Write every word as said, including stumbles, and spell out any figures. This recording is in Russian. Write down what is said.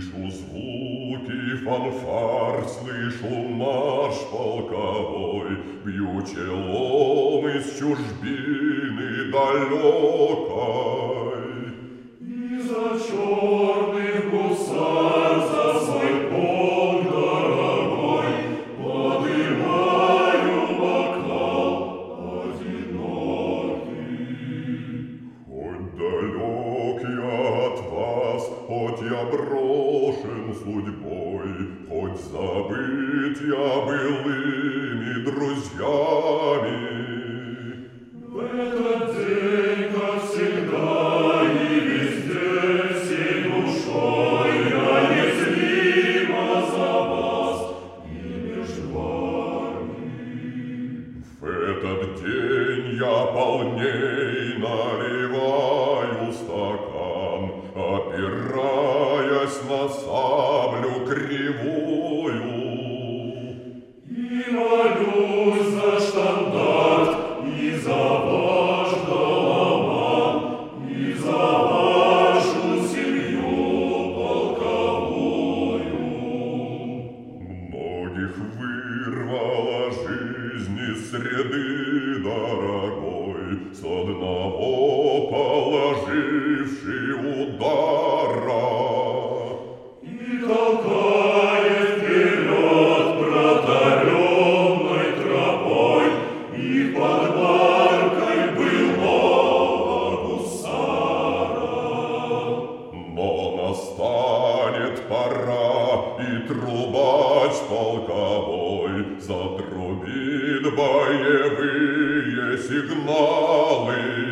Слышу звуки фанфар, слышу марш полковой, бью челом из чужбины далекой. И за черных гусар, за свой полк дорогой, подымаю бокал одинокий. Хоть далек я от вас, хоть я брошен судьбой, хоть забыт я былыми друзьями. В этот день, как всегда, и везде, всей душой я незримо за вас и между вами. В этот день я полней наливаю стакан, опираясь на саблю кривую. И молюсь за штандарт, и за ваш доломан, и за вашу семью полковую. Многих вырвала жизнь из среды дорогой, с одного положивший удара. И толкает вперед протаренной тропой, и под баркой былого гусара. Но настанет пора, и трубач полковой затрубит боевые сигналы.